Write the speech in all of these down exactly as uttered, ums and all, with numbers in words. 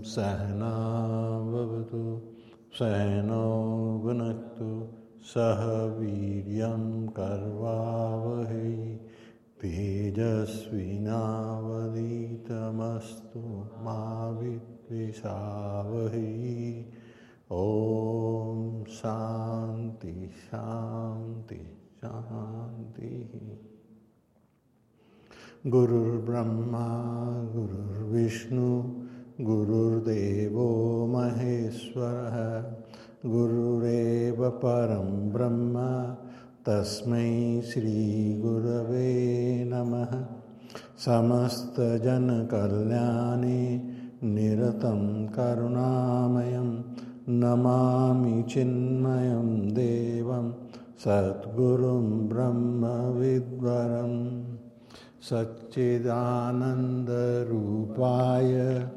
सहना भवतु सहनो भुनक्तु सह वीर्यं कर्वावहै तेजस्विनावधीतमस्तु मा विद्विषावहै। ओम शांति शांति शांति। गुरुर्ब्रह्मा गुरुर्विष्णु गुरुर्देवो महेश्वरः गुरुरेव परं ब्रह्म तस्मै श्री गुरवे नमः। समस्तजनकल्याणे निरतं करुणामयं नमामि चिन्मयं देवं सद्गुरुं ब्रह्मविद्वरम्। सच्चिदानन्दरूपाय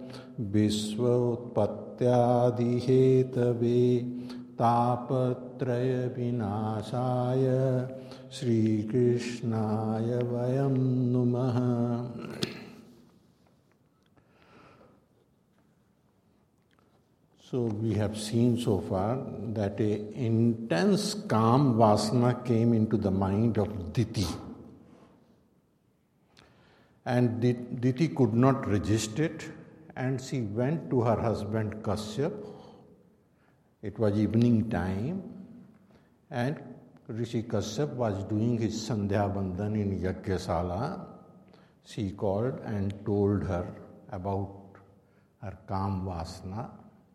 विश्वोत्पत्त्यादिहेतवे तापत्रयविनाशाय श्रीकृष्णाय वयं नुमः। So we have seen so far that a intense calm vasana came into the mind of Diti. And Diti could not resist it, and she went to her husband Kashyap. It was evening time, and Rishi Kashyap was doing his Sandhya Bandhan in Yajnasala. She called and told her about her calm vasana.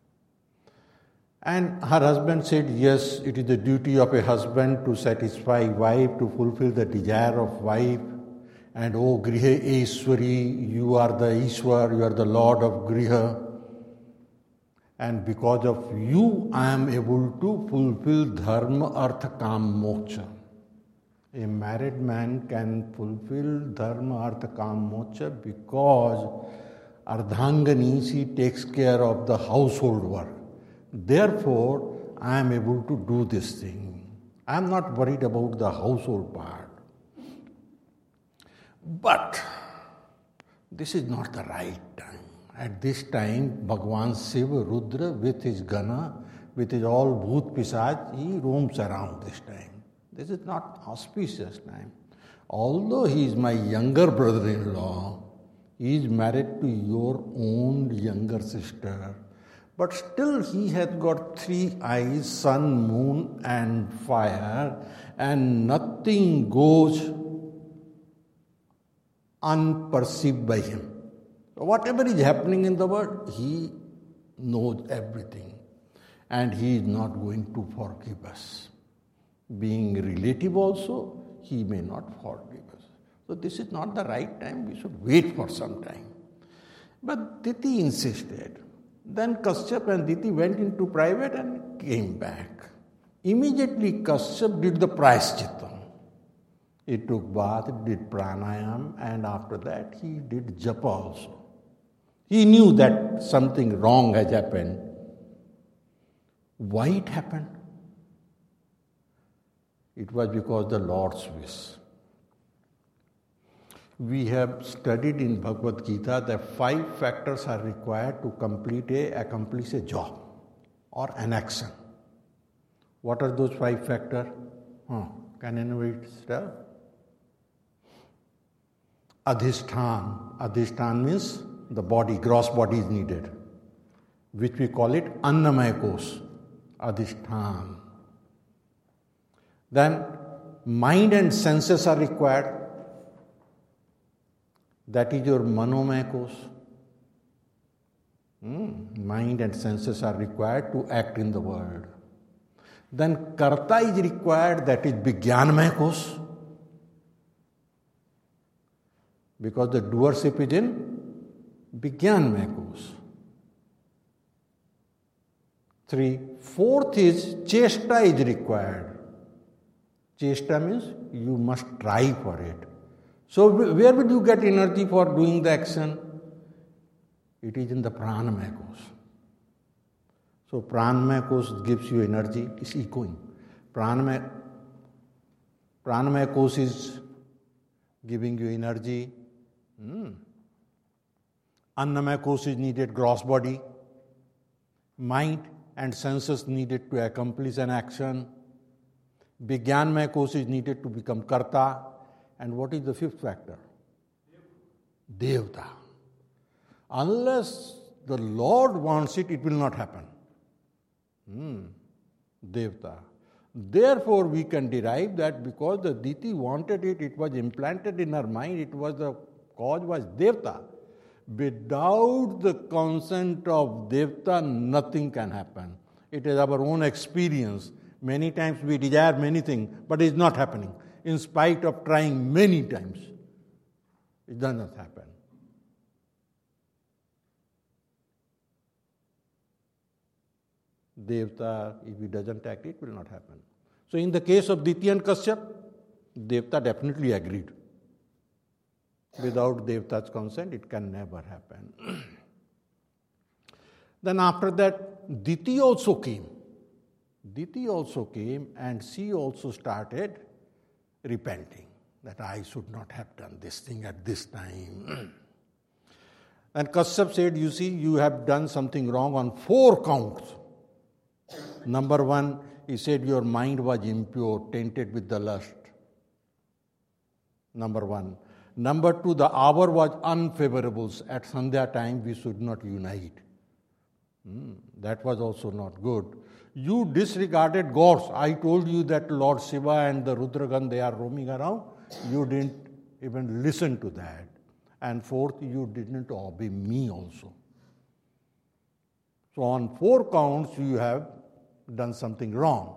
And her husband said, yes, it is the duty of a husband to satisfy wife, to fulfill the desire of wife. And O Griha Eswari, you are the Ishwar, you are the Lord of Griha. And because of you, I am able to fulfill Dharma, Artha, Kam, Moksha. A married man can fulfill Dharma, Artha, Kam, Moksha because Ardhangani, she takes care of the household work. Therefore, I am able to do this thing. I am not worried about the household part. But this is not the right time. At this time, Bhagwan Shiva, Rudra, with his Gana, with his all Bhoot Pisaj, he roams around this time. This is not auspicious time. Although he is my younger brother-in-law, he is married to your own younger sister, but still he has got three eyes, sun, moon and fire, and nothing goes unperceived by him. So whatever is happening in the world, he knows everything. And he is not going to forgive us. Being relative also, he may not forgive us. So this is not the right time. We should wait for some time. But Diti insisted. Then Kashyap and Diti went into private and came back. Immediately Kashyap did the Prayaschitam. He took bath, did pranayam, and after that he did japa also. He knew that something wrong has happened. Why it happened? It was because the Lord's wish. We have studied in Bhagavad Gita that five factors are required to complete a, accomplish a job or an action. What are those five factors? Huh. Can anybody tell? Adhishthan. Adhishthan means the body, gross body is needed, which we call it Annamaya Kos. Adhishthan. Then mind and senses are required. That is your Manomaya Kos. Hmm. Mind and senses are required to act in the world. Then Karta is required, that is Vijnanamaya Kos. Because the doership is in Vijnanamaya Kos. Three. Fourth is Chesta is required. Chesta means you must try for it. So where will you get energy for doing the action? It is in the Pranamaya Kos. So Pranamaya Kos gives you energy, it's echoing. Pranamaya, Pranamaya Kos is giving you energy. Hmm. Annamaya Kos is needed, gross body. Mind and senses needed to accomplish an action. Vigyanmaya kosh is needed to become karta. And what is the fifth factor? Devta. Unless the Lord wants it, it will not happen. Hmm. Devta. Therefore, we can derive that because the Diti wanted it, it was implanted in her mind, it was the cause was Devta. Without the consent of Devta, nothing can happen. It is our own experience. Many times we desire many things, but it is not happening. In spite of trying many times, it does not happen. Devta, if he doesn't act, it will not happen. So in the case of Diti and Kashyap, Devta definitely agreed. Without Devta's consent, it can never happen. Then after that, Diti also came. Diti also came and she also started repenting that I should not have done this thing at this time. And Kashyap said, you see, you have done something wrong on four counts. Number one, he said your mind was impure, tainted with the lust. Number one. Number two, the hour was unfavorable. At Sandhya time, we should not unite. Hmm, that was also not good. You disregarded gods. I told you that Lord Shiva and the Rudragan, they are roaming around. You didn't even listen to that. And fourth, you didn't obey me also. So on four counts, you have done something wrong.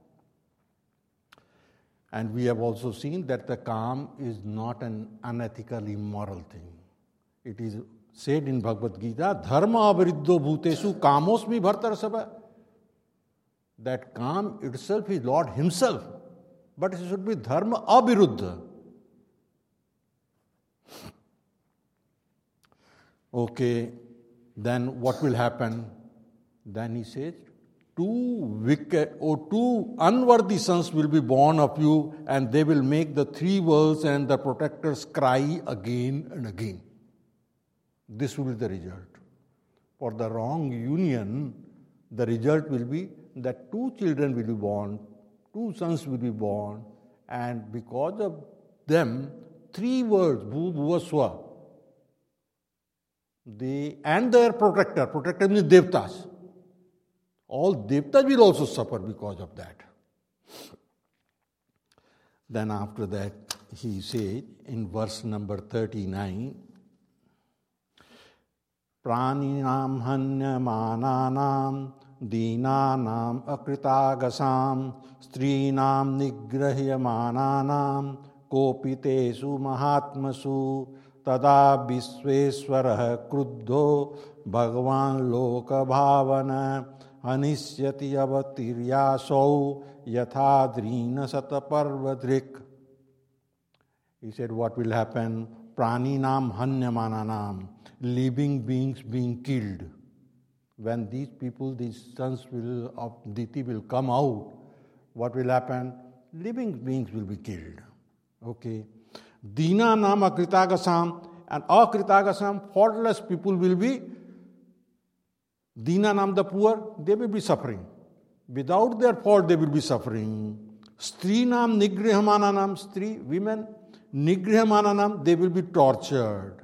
And we have also seen that the kam is not an unethical, immoral thing. It is said in Bhagavad Gita, dharma avriddho bhutesu kamosmi bhartarasava. That kam itself is Lord himself, but it should be dharma aviruddha. Okay, then what will happen? Then he says, two wicked or two unworthy sons will be born of you, and they will make the three worlds and the protectors cry again and again. This will be the result. For the wrong union, the result will be that two children will be born, two sons will be born, and because of them, three worlds, bhu, bhuva, swa, they and their protector, protector means devtas. All devtas will also suffer because of that. Then after that, he said in verse number thirty-nine, Praninam hanyamananam deenanam akritagasam strinam nigrahyamananam kopitesu mahatmasu tada visveswarah kruddho bhagavan loka bhavana anisyati avatiryaso yathadrina sataparvadrik. He said, what will happen? Praninam hanyamananam, living beings being killed. When these people, these sons will of Diti will come out, what will happen? Living beings will be killed. Okay. Dina nam akritagasam, and akritagasam, faultless people will be. Dina nam, the poor, they will be suffering. Without their fault, they will be suffering. Stri nam nigrihyamananam, stri, women, nigrihyamananam, they will be tortured.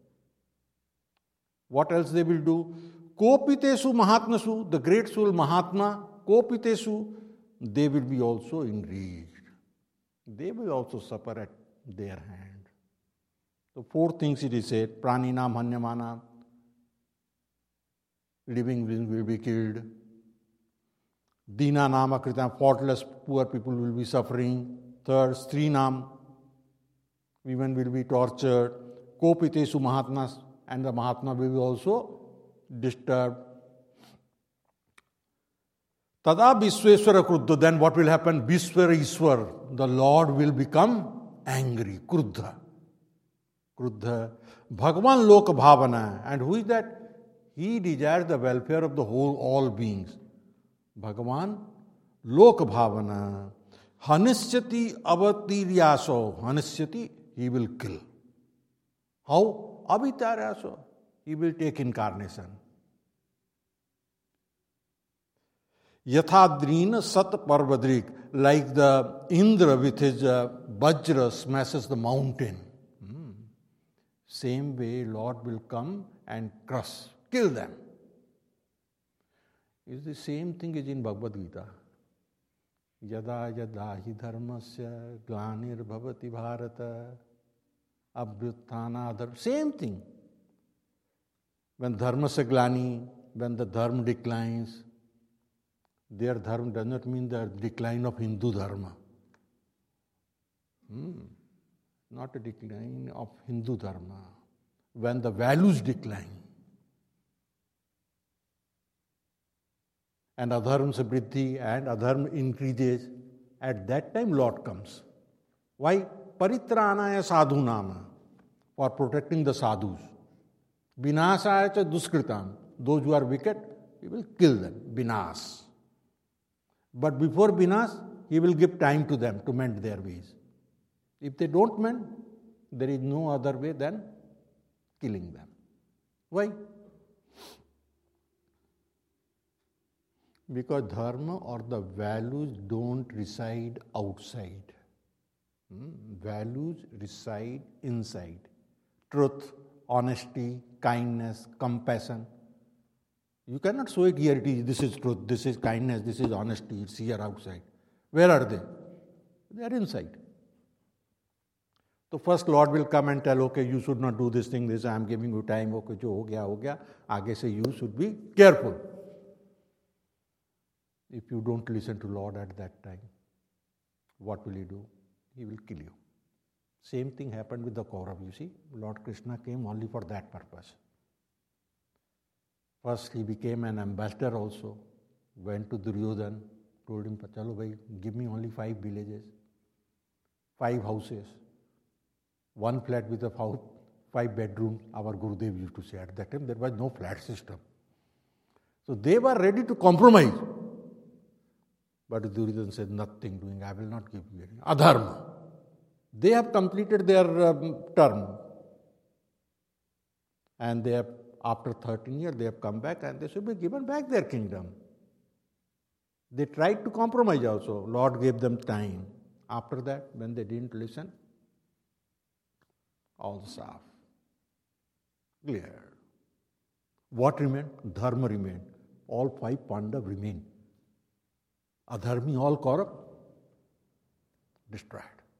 What else they will do? Kopitesu mahatmasu, the great soul Mahatma, kopitesu, they will be also enraged. They will also suffer at their hand. So four things it is said, praninam hanyamanam, living beings will be killed. Dina nam akritam, faultless poor people will be suffering. Third, strinam, women will be tortured. Kopitesu mahatmas, and the Mahatma will be also disturbed. Tada Visveswara Kruddha, then what will happen? Visvara Iswar, the Lord will become angry. Kruddha. Kruddha. Bhagavan Loka Bhavana. And who is that? He desires the welfare of the whole, all beings. Bhagavan Loka Bhavana. Hanisyati avatiryaso. Hanisyati, he will kill. How? Avitaryaso. He will take incarnation. Yathadrina Sat Parvadrik, like the Indra with his uh, Vajra smashes the mountain. Hmm. Same way, Lord will come and crush, kill them. It's the same thing as in Bhagavad Gita. Yada yada hi dharmasya glanir bhavati bharata abhyuthana dharma. Same thing. When dharmasya glani, when the dharma declines, their dharma does not mean the decline of Hindu dharma. Hmm. Not a decline of Hindu dharma. When the values decline, and adharma vriddhi and adharma increases, at that time Lord comes. Why? Paritranaya sadhunam, for protecting the sadhus. Vinasaya cha duskritam, those who are wicked, he will kill them. Vinas. But before vinas, he will give time to them to mend their ways. If they don't mend, there is no other way than killing them. Why? Because dharma or the values don't reside outside. Hmm? Values reside inside. Truth, honesty, kindness, compassion. You cannot show it here, it is, this is truth, this is kindness, this is honesty, it's here outside. Where are they? They are inside. So first Lord will come and tell, okay, you should not do this thing, this, I am giving you time, okay, jo ho gaya, ho gaya. Aage se you should be careful. If you don't listen to Lord at that time, what will he do? He will kill you. Same thing happened with the Kaurav, you see. Lord Krishna came only for that purpose. First he became an ambassador also, went to Duryodhan, told him, chalo bhai, give me only five villages, five houses, one flat with a five bedrooms. Our Gurudev used to say at that time there was no flat system. So they were ready to compromise. But Duryodhan said, nothing doing, I will not give you any. Adharma. They have completed their um, term. And they have, after thirteen years, they have come back and they should be given back their kingdom. They tried to compromise also. Lord gave them time. After that, when they didn't listen, all saf. Clear. What remained? Dharma remained. All five Pandavas remained. Adharmi, all corrupt, destroyed.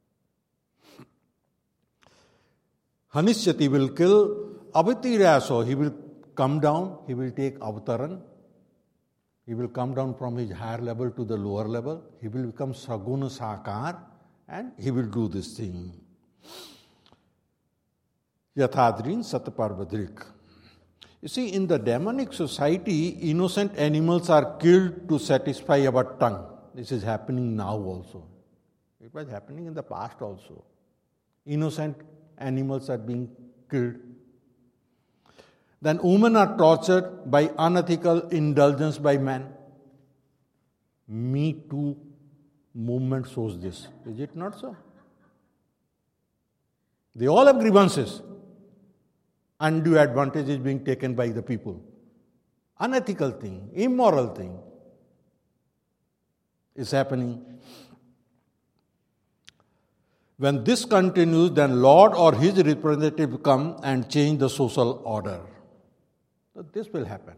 Hanishyati will kill. Avitiryaso, he will come down, he will take avtaran. He will come down from his higher level to the lower level. He will become Saguna Sakar and he will do this thing. Yathadrin Satparvadrik. You see, in the demonic society, innocent animals are killed to satisfy our tongue. This is happening now also. It was happening in the past also. Innocent animals are being killed. Then women are tortured by unethical indulgence by men. Me Too movement shows this. Is it not so? They all have grievances. Undue advantage is being taken by the people. Unethical thing, immoral thing is happening. When this continues, then Lord or his representative come and change the social order. So this will happen.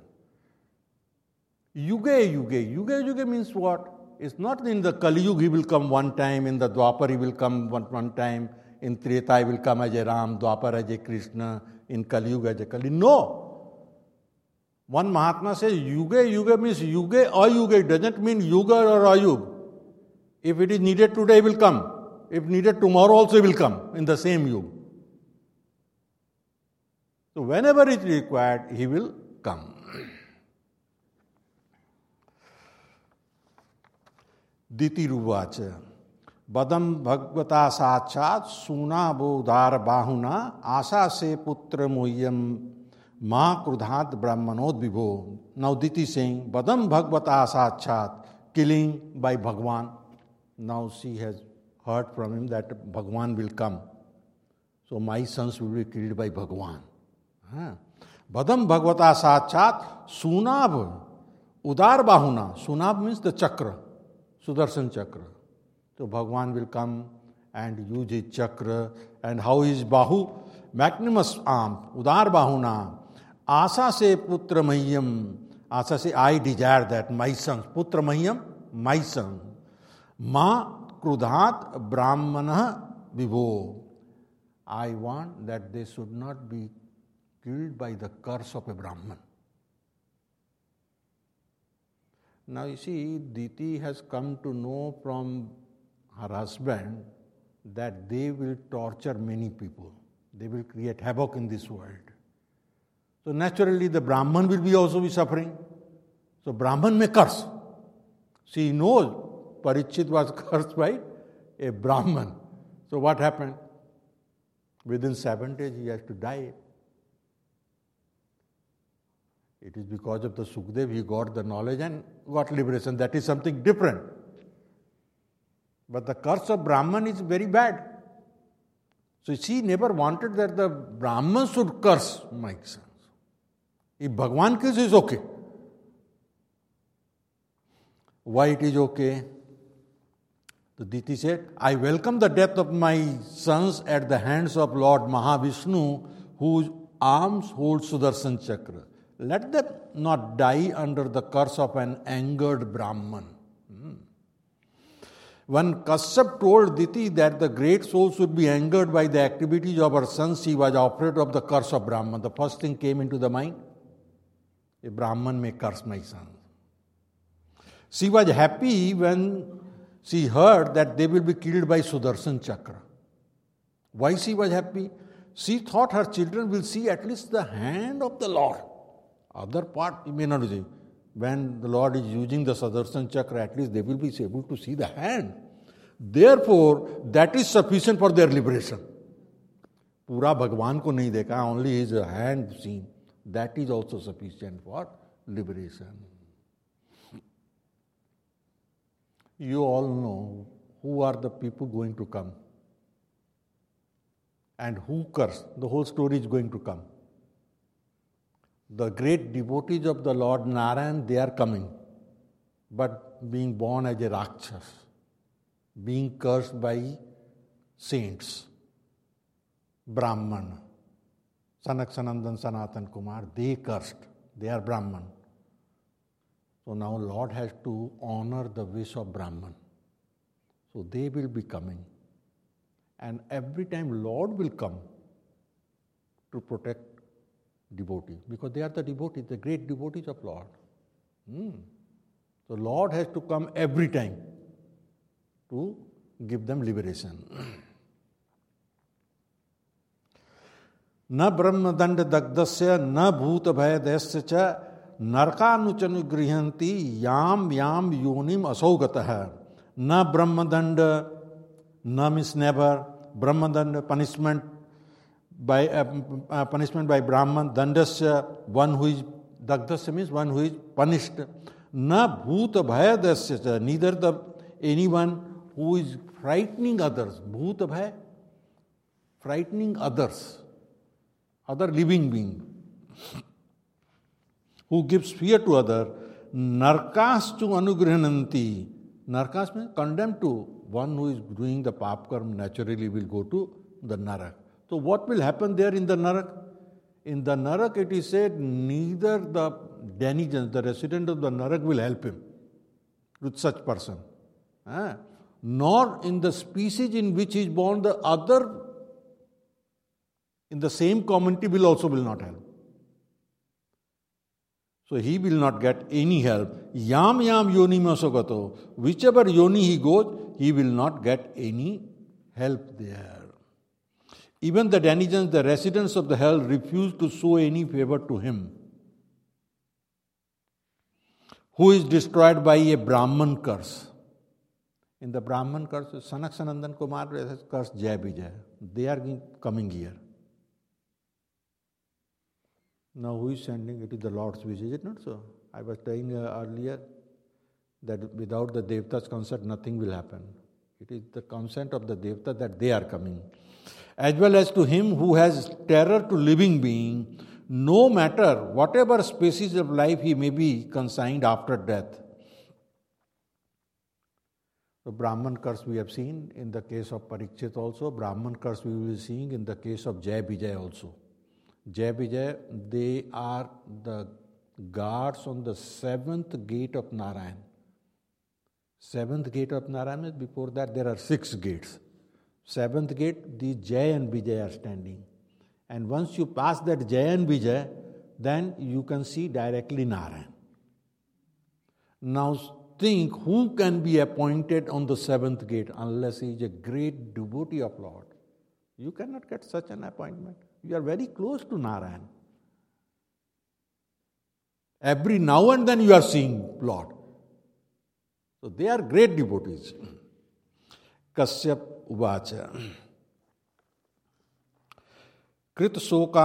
Yuga Yuga. Yuga Yuga means what? It's not in the Kali Yuga he will come one time, in the Dwapar he will come one, one time, in Treta he will come as a Ram, Dwapar as a Krishna, in Kali Yuga as a Kali. No. One Mahatma says Yuga Yuga means Yuga or Yuga. It doesn't mean Yuga or Ayug. If it is needed today, he will come. If needed tomorrow also, he will come in the same Yuga. So whenever it is required, he will come. Diti Ruvacha. Badam Bhagavata Sachat Suna Bodhar Bahuna Asa Se Putra Moyam Ma Krudhat Brahmanod Vibho. Now Diti is saying, Badam Bhagavata Sachat, killing by Bhagwan. Now she has heard from him that Bhagwan will come. So my sons will be killed by Bhagwan. Badam Bhagavata Sachat Sunabh Udar Bahuna, Sunab means the chakra, Sudarshan chakra. So Bhagwan will come and use his chakra. And how is Bahu? Magnanimous arm, Udar Bahuna, Asa se Putra Mahyam, Asa se I desire that, my son, Putra Mahyam, my son. Ma Krudhat Brahmana Vibho. I want that they should not be killed by the curse of a Brahman. Now you see, Diti has come to know from her husband that they will torture many people. They will create havoc in this world. So naturally the Brahman will be also be suffering. So Brahman may curse. She knows Parikshit was cursed by a Brahman. So what happened? Within seven days he has to die. It is because of the Sukdev he got the knowledge and got liberation. That is something different. But the curse of Brahman is very bad. So she never wanted that the Brahman should curse my sons. If Bhagwan kills, is okay. Why it is okay? The Diti said, I welcome the death of my sons at the hands of Lord Mahavishnu, whose arms hold Sudarshan Chakra. Let them not die under the curse of an angered Brahman. Hmm. When Kashyap told Diti that the great soul should be angered by the activities of her sons, she was afraid of the curse of Brahman. The first thing came into the mind, a Brahman may curse my son. She was happy when she heard that they will be killed by Sudarshan Chakra. Why she was happy? She thought her children will see at least the hand of the Lord. Other part, you may not see. When the Lord is using the Sudarshan Chakra, at least they will be able to see the hand. Therefore, that is sufficient for their liberation. Pura Bhagwan ko nahi dekha, only his hand seen. That is also sufficient for liberation. You all know who are the people going to come and who curse. The whole story is going to come. The great devotees of the Lord Narayan, they are coming, but being born as a Rakshas, being cursed by saints, Brahman, Sanak Sanandan Sanatan Kumar, they cursed, they are Brahman. So now Lord has to honor the wish of Brahman. So they will be coming. And every time Lord will come to protect devotees, because they are the devotees, the great devotees of Lord. Hmm. So Lord has to come every time to give them liberation. Na brahmadanda dagdasya na bhuta bhayadasya cha narkanuchanugrihyanti yam yam yonim asaugatah. Na brahmadanda, na means never, brahmadanda punishment by uh, uh, punishment by Brahman, dandasya, one who is, dagdasya means one who is punished. Na bhuta bhayadasya, neither the anyone who is frightening others, bhuta bhaya, frightening others, other living being, who gives fear to other, narkas tu anugrahananti. Narkas means condemned to, one who is doing the pap karma naturally will go to the narak. So what will happen there in the narak? In the narak it is said, neither the denizens, the resident of the narak will help him with such person. Eh? Nor in the species in which he is born, the other in the same community will also will not help. So he will not get any help. Yam yam yoni masogato. Whichever yoni he goes, he will not get any help there. Even the denizens, the residents of the hell, refuse to show any favor to him, who is destroyed by a Brahman curse. In the Brahman curse, Sanak Sanandan Kumar has cursed Jai Vijay. They are coming here. Now who is sending? It is the Lord's wish, is it not so? I was saying uh, earlier that without the Devta's consent, nothing will happen. It is the consent of the Devta that they are coming. As well as to him who has terror to living being, no matter whatever species of life he may be consigned after death. The Brahman curse we have seen in the case of Parikshit also. Brahman curse we will be seeing in the case of Jai Vijay also. Jai Vijay, they are the guards on the seventh gate of Narayan. Seventh gate of Narayan is before that there are six gates. Seventh gate, the Jai and Vijay are standing. And once you pass that Jai and Vijay, then you can see directly Narayan. Now think who can be appointed on the seventh gate unless he is a great devotee of Lord. You cannot get such an appointment. You are very close to Narayan. Every now and then you are seeing Lord. So they are great devotees. Kasyap Uvacha. Krita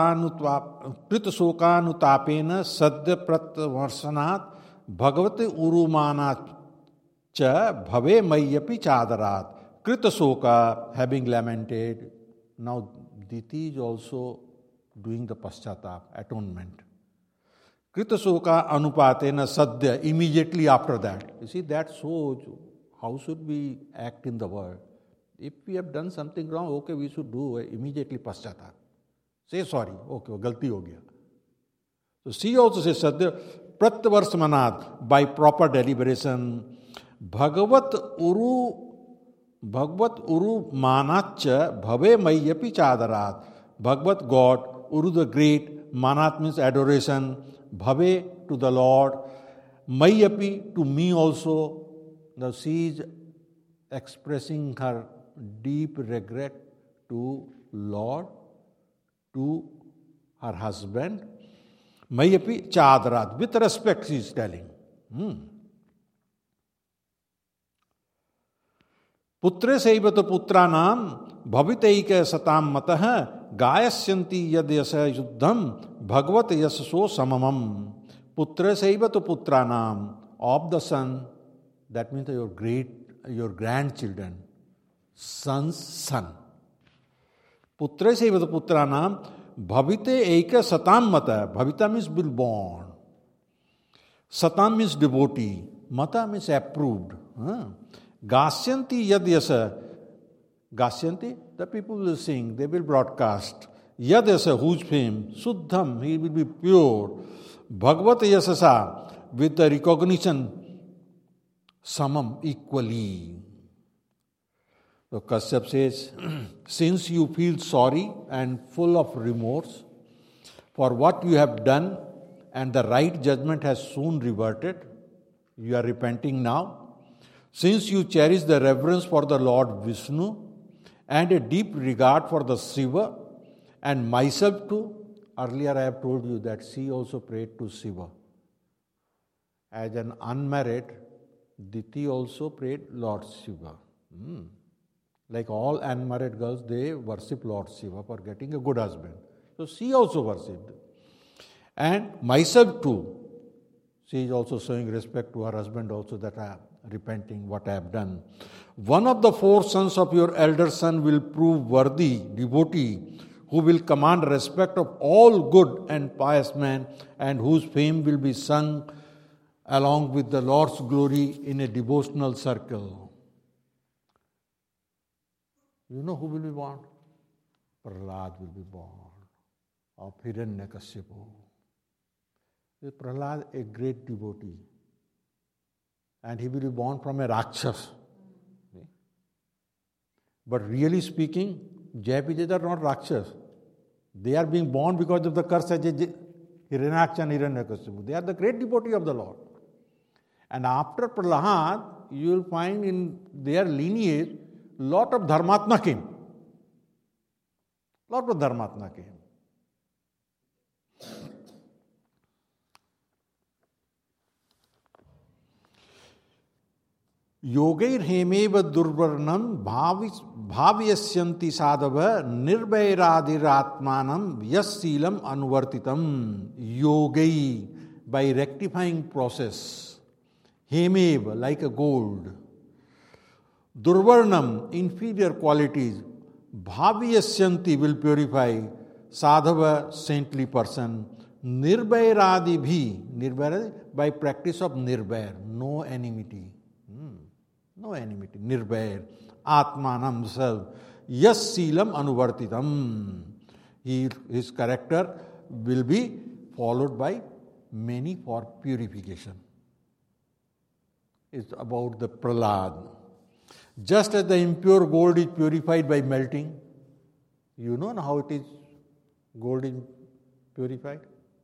sokanutapena sadya pratvarsanat bhagavate urumana cha bhave mayyapi chadarat. Krita soka, having lamented. Now Diti is also doing the paschatap, atonement. Krita soka anupatena sadya, immediately after that. You see, that shows how should we act in the world. If we have done something wrong, okay, we should do immediately paschatap. Say sorry, okay, galti ho gaya. So she also says sadya pratvarsamanat, by proper deliberation. Bhagavat uru Bhagavat uru manatcha bhave mayyapi chadarat. Bhagavat God, Uru the great, manat means adoration, bhave to the Lord, mayyapi to me also. Now she is expressing her deep regret to Lord, to her husband. Mayyapi chadarat, with respect she is telling. Hmm. Putre saivato putranam bhaviteika satam matah gayasyanti yadyasa yuddham bhagavat yasaso samamam. Putre saivato putranam, of the son, that means your great, your grandchildren, son's son. Putre saivato putranam bhavite eika satam matah. Bhavita means will born. Satam means devotee. Mata means approved. Huh? Gasyanti yadyasa. Gasyanti, the people will sing, they will broadcast. Yadyasa, whose fame? Suddham, he will be pure. Bhagavat yasasa, with the recognition, samam, equally. So Kashyap says, since you feel sorry and full of remorse for what you have done and the right judgment has soon reverted, you are repenting now. Since you cherish the reverence for the Lord Vishnu and a deep regard for the Shiva and myself too, earlier I have told you that she also prayed to Shiva. As an unmarried, Diti also prayed Lord Shiva. Hmm. Like all unmarried girls, they worship Lord Shiva for getting a good husband. So she also worshipped. And myself too, she is also showing respect to her husband also, that I am repenting what I have done. One of the four sons of your elder son will prove worthy devotee, who will command respect of all good and pious men, and whose fame will be sung along with the Lord's glory in a devotional circle. You know who will be born? Prahlad will be born, of Hiranyakashipu. Prahlad, a great devotee. And he will be born from a Rakshas. But really speaking, Jai Vijay are not Rakshas. They are being born because of the curse of Hiranyaksha and Hiranyakashipu. They are the great devotee of the Lord. And after Prahlad, you will find in their lineage, lot of Dharmatma came. Lot of Dharmatma came. Yogair hemeva durvarnam bhavyasyanti sadhava nirvairadiratmanam yassilam anuvartitam. Yogai, by rectifying process. Hemev, like a gold. Durvarnam, inferior qualities. Bhavyasyanti, will purify. sadhava, saintly person, nirvairadi bhi, nirvairadi, by practice of nirvair, no enmity. Hmm. No enmity, nirvair, atmanam, self, yas silam anuvartitam. He, his character will be followed by many for purification. It's about the Prahlad. Just as the impure gold is purified by melting, you know how it is, gold is purified?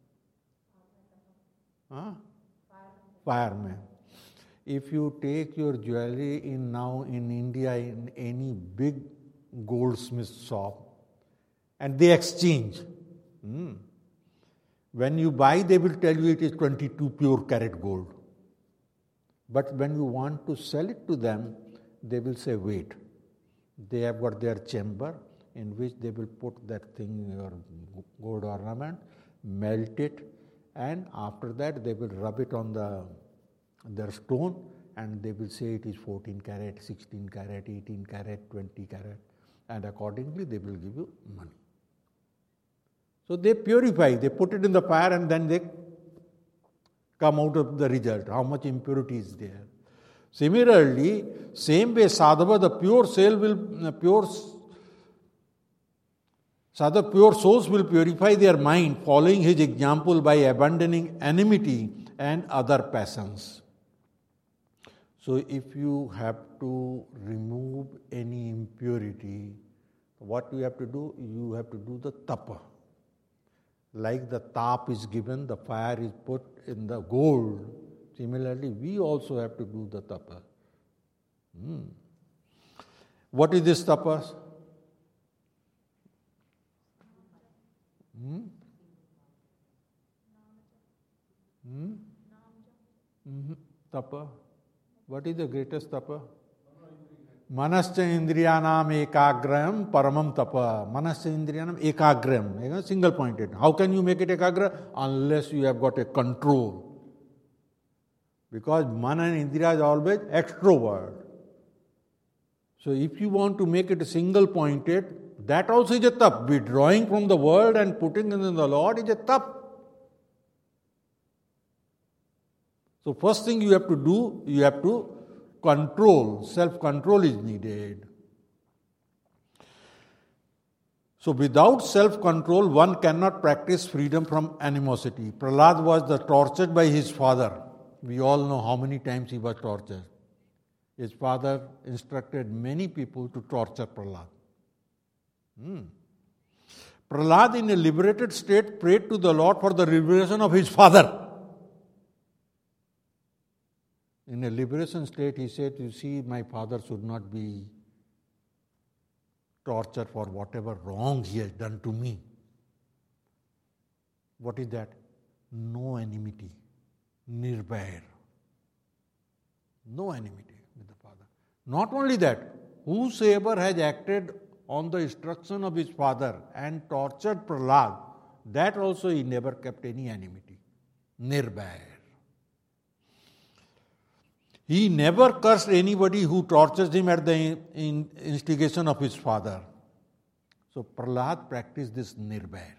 Huh? Fireman. If you take your jewelry in now in India in any big goldsmith shop and they exchange, hmm, when you buy they will tell you it is twenty-two pure carat gold. But when you want to sell it to them, they will say, wait. They have got their chamber in which they will put that thing, your gold ornament, melt it, and after that they will rub it on the their stone and they will say it is fourteen carat, sixteen carat, eighteen carat, twenty carat, and accordingly they will give you money. So they purify, they put it in the fire and then they come out of the result, how much impurity is there. Similarly, same way sadhava, the pure soul will, pure, sadhava, pure souls will purify their mind, following his example by abandoning enmity and other passions. So if you have to remove any impurity, what you have to do? You have to do the tapa. Like the tap is given, the fire is put in the gold. Similarly, we also have to do the tapa. Hmm. What is this tapas? Hmm? Hmm? Mm-hmm. Tapa. What is the greatest tapa? Manascha indriyanam ekagram paramam tapa. Manascha indriyanam ekagram. Single pointed. How can you make it ekagra? Unless you have got a control. Because man and indriya is always extrovert. So if you want to make it single pointed, that also is a tap. Withdrawing from the world and putting in the Lord is a tap. So first thing you have to do, you have to control, self-control is needed. So without self-control, one cannot practice freedom from animosity. Prahlad was the tortured by his father. We all know how many times he was tortured. His father instructed many people to torture Prahlad. Hmm. Prahlad in a liberated state prayed to the Lord for the liberation of his father. In a liberation state, he said, you see, my father should not be tortured for whatever wrong he has done to me. What is that? No enmity. Nirvair. No enmity with the father. Not only that, whosoever has acted on the instruction of his father and tortured Prahlad, that also he never kept any enmity. Nirvair. He never cursed anybody who tortures him at the instigation of his father. So Prahlad practiced this nirvair.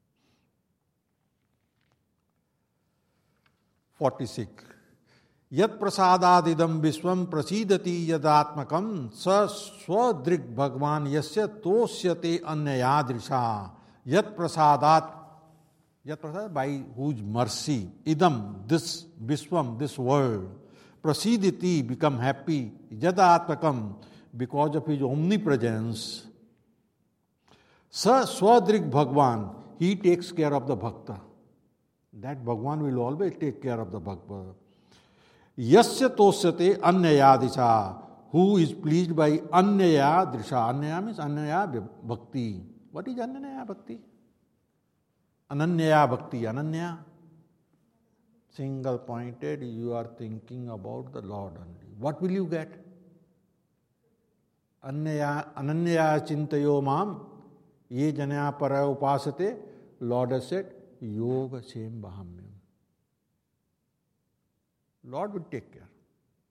forty-six. Yat prasadadidam visvam prasidati yadatmakam sa swadrik bhagwan yasya tosyate anyayadrisha. Yat prasadat, yat prasadat, by whose mercy, idam, this visvam, this world, prasiditi, become happy, yadatmakam, because of his omnipresence. Sa swadrik bhagwan, he takes care of the bhakta. That Bhagwan will always take care of the bhakta. Yasya tosyate anyayadisha, who is pleased by anyaya drisha. Anyaya means anyaya bhakti. What is anyaya bhakti? Ananyaya bhakti. Ananya, single pointed, you are thinking about the Lord only. What will you get? Anyaya, ananyaya chintayo mam, ye janaya para upasate. Lord has said, yoga sem bahamyam. Lord will take care.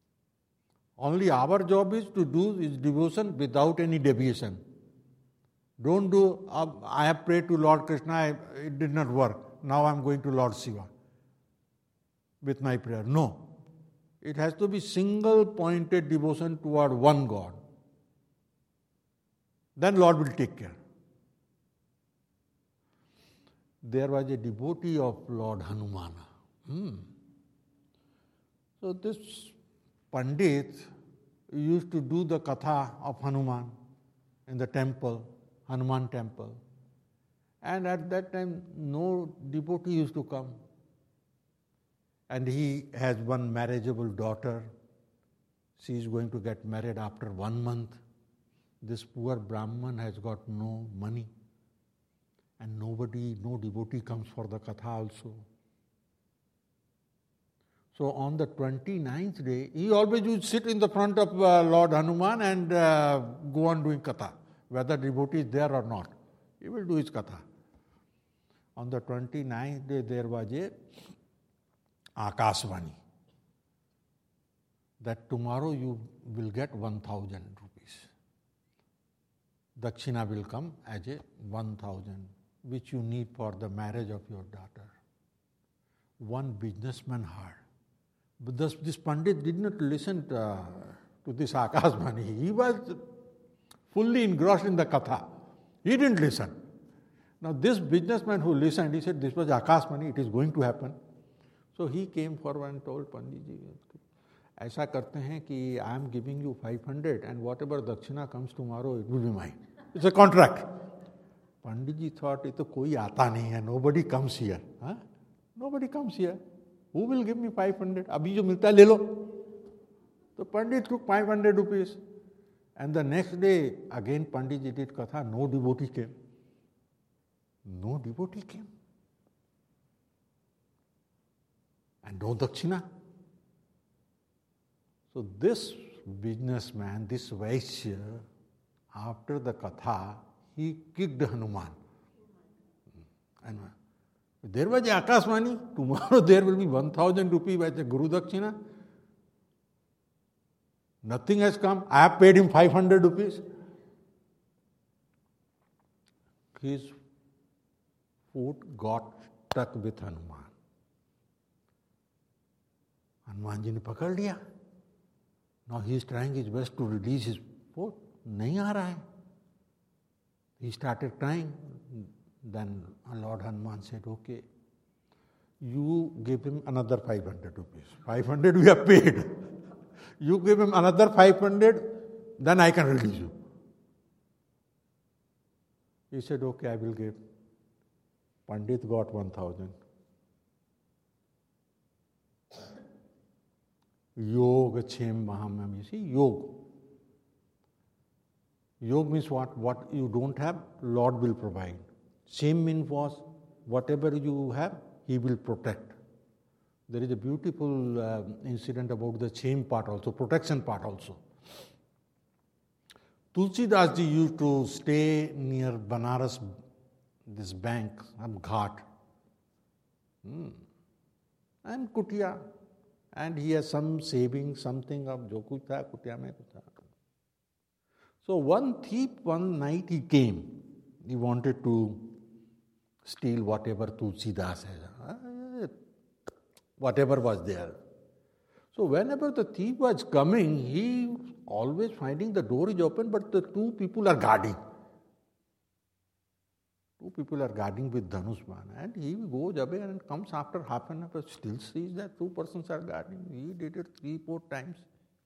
Only our job is to do his devotion without any deviation. Don't do, uh, I have prayed to Lord Krishna, I, it did not work. Now I am going to Lord Shiva with my prayer. No. It has to be single-pointed devotion toward one God. Then Lord will take care. There was a devotee of Lord Hanumana. Hmm. So this Pandit used to do the katha of Hanuman in the temple, Hanuman temple. And at that time, no devotee used to come. And he has one marriageable daughter. She is going to get married after one month. This poor Brahman has got no money. And nobody, no devotee comes for the katha also. So on the twenty-ninth day, he always would sit in the front of uh, Lord Hanuman and uh, go on doing katha, whether devotee is there or not. He will do his katha. On the twenty-ninth day, there was a Akashvani that tomorrow you will get one thousand rupees. Dakshina will come as a one thousand, which you need for the marriage of your daughter. One businessman heard. But this, this Pandit did not listen to, uh, to this Akashvani. He was fully engrossed in the katha. He didn't listen. Now this businessman who listened, he said, this was Akashvani, it is going to happen. So he came forward and told Panditji, ऐसा करते हैं कि I am giving you five hundred and whatever dakshina comes tomorrow, it will be mine. It's a contract. Panditji thought, ये तो कोई आता नहीं है, nobody comes here. Huh? Nobody comes here. Who will give me five hundred? अभी जो मिलता है ले लो. So Pandit took five hundred rupees. And the next day, again Panditji did katha, no devotee came. No devotee came. And no dakshina. So this businessman, this Vaishya, after the katha, he kicked Hanuman. And there was Akashvani, tomorrow there will be one thousand rupees as a Guru Dakshina. Nothing has come. I have paid him five hundred rupees. His foot got stuck with Hanuman. Hanuman ji ne pakad liya. Now he is trying his best to release his foot. Nahi aa raha hai. He started crying. Then Lord Hanuman said, okay, you give him another five hundred rupees. five hundred we have paid. You give him another five hundred, then I can release you. He said, okay, I will give. Pandit got one thousand. Yoga Chem Mahamam. You see, yoga. Yoga means what? What you don't have, Lord will provide. Chem means was, whatever you have, He will protect. There is a beautiful uh, incident about the Chem part also, protection part also. Tulsidas ji used to stay near Banaras, this bank, some ghat, hmm. and Kutia. And he has some savings, something of jo kuch tha, Kutia mein kuch tha. So one thief, one night he came. He wanted to steal whatever Tulsidas has, whatever was there. So whenever the thief was coming, he always finding the door is open, but the two people are guarding. Two people are guarding with Dhanusman, and he goes away and comes after half an hour, still sees that two persons are guarding. He did it three, four times.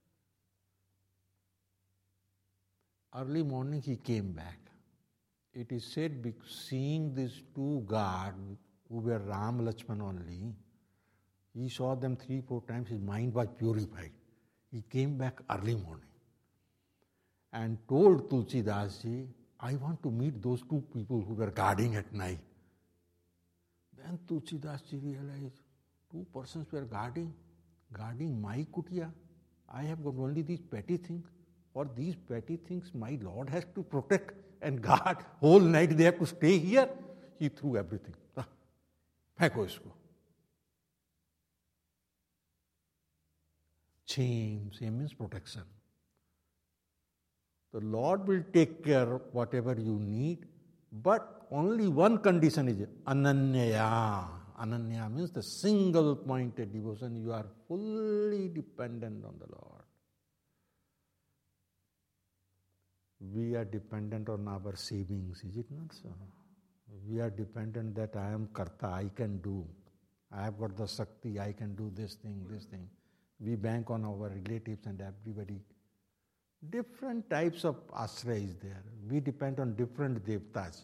Early morning he came back. It is said, seeing these two guards, who were Ram Lakshman only, he saw them three, four times, his mind was purified. He came back early morning and told Tulsidas ji, I want to meet those two people who were guarding at night. Then Tulsidas ji realized, two persons were guarding, guarding my kutia. I have got only these petty things. For these petty things, my Lord has to protect and guard. Whole night they have to stay here. He threw everything. Pheko isko. Chem, same means protection. The Lord will take care of whatever you need, but only one condition is ananyaya. Ananya means the single pointed devotion. You are fully dependent on the Lord. We are dependent on our savings, is it not so? We are dependent that I am karta, I can do. I have got the Shakti, I can do this thing, this thing. We bank on our relatives and everybody. Different types of ashraya is there. We depend on different devtas.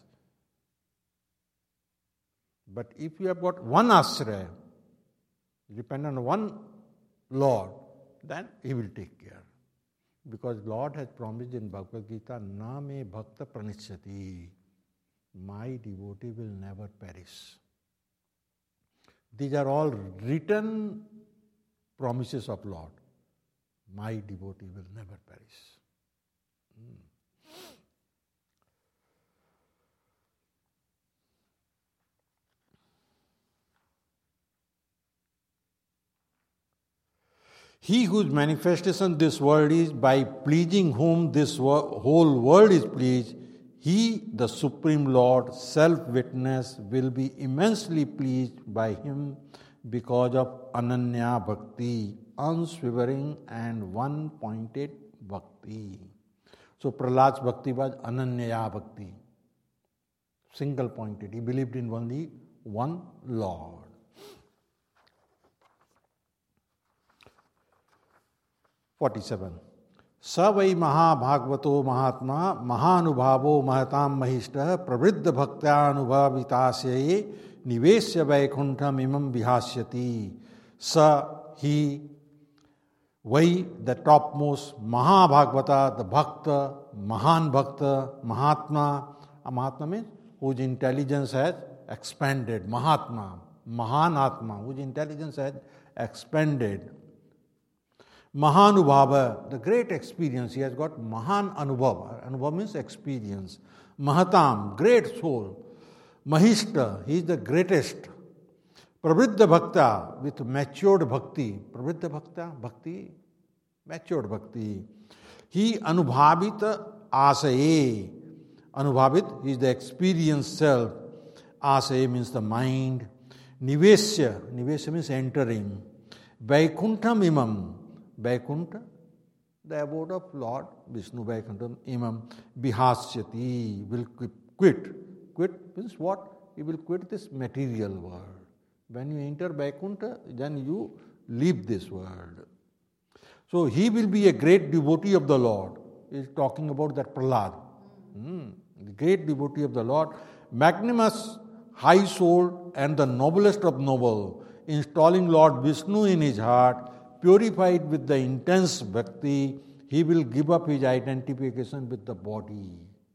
But if you have got one ashraya, depend on one Lord, then He will take care. Because Lord has promised in Bhagavad Gita, na me bhakta pranishyati. My devotee will never perish. These are all written promises of Lord. My devotee will never perish. Hmm. He whose manifestation this world is, by pleasing whom this wo- whole world is pleased, He, the Supreme Lord, self-witness, will be immensely pleased by Him because of ananya bhakti, unswerving and one-pointed bhakti. So Prahlad's bhakti was ananya bhakti, single-pointed. He believed in only one Lord. forty-seven. स वै महाभागवतो महात्मा महानुभावो महतां महिष्टः प्रवृद्ध भक्त्यानुभवितास्ये निवेश्य वैकुंठम इमं विहास्यति. स he why the topmost महाभागवता, the bhakta, mahan bhakta, mahatma. A mahatma means whose intelligence has expanded. Mahatma, mahan atma, whose intelligence has expanded. Mahanubhava, the great experience. He has got Mahan Anubhava. Anubhava means experience. Mahatam, great soul. Mahishta, he is the greatest. Pravriddha Bhakta, with matured bhakti. Pravriddha Bhakta, bhakti, matured bhakti. He Anubhavita Asaye. Anubhavit, he is the experienced self. Asaye means the mind. Nivesya, Nivesya means entering. Vaikuntham imam. Vaikuntha, the abode of Lord Vishnu, Vaikuntham imam vihasyati, will quit. Quit means what? He will quit this material world. When you enter Vaikuntha, then you leave this world. So he will be a great devotee of the Lord. He is talking about that Prahlad. Hmm. The great devotee of the Lord, magnanimous, high soul, and the noblest of noble, installing Lord Vishnu in his heart. Purified with the intense bhakti, he will give up his identification with the body.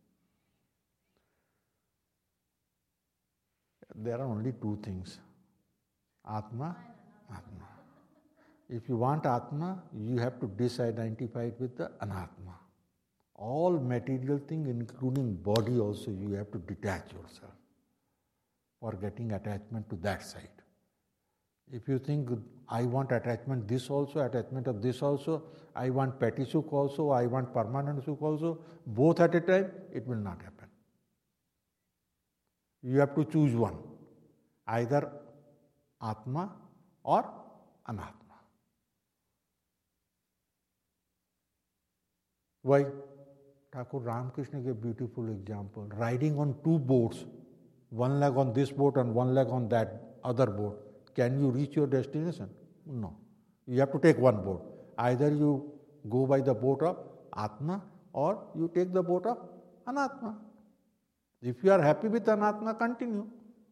There are only two things. Atma, Atma. If you want Atma, you have to disidentify it with the Anatma. All material things, including body also, you have to detach yourself for getting attachment to that side. If you think, I want attachment this also, attachment of this also, I want petty sukh also, I want permanent sukh also, both at a time, it will not happen. You have to choose one, either Atma or Anatma. Why? Thakur Ramakrishna gave a beautiful example. Riding on two boats, one leg on this boat and one leg on that other boat. Can you reach your destination? No. You have to take one boat. Either you go by the boat of Atma or you take the boat of Anatma. If you are happy with Anatma, continue.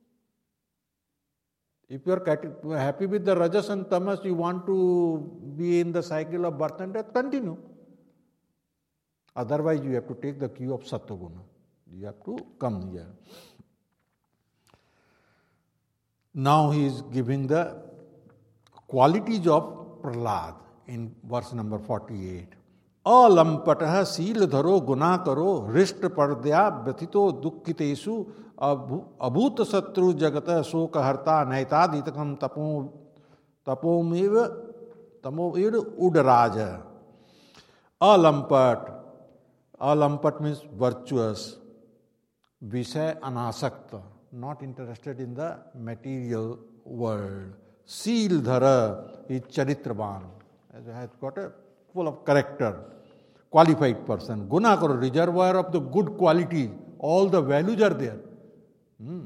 If you are happy with the Rajas and Tamas, you want to be in the cycle of birth and death, continue. Otherwise, you have to take the cue of Sattva-guna. You have to come here. Now he is giving the qualities of Prahlad in verse number forty-eight. Alampatah seeladharo gunakaro risht pardya vyatito dukkitesu abhuta satru jagata sokaharta naitaditakam tapo tapomiva tamoir udaraja. Alampat, Alampat means virtuous. Vishay anasakta, not interested in the material world. Seeldhara is charitravan, has got a full of character, qualified person. Gunakaro, reservoir of the good qualities, all the values are there. Hmm.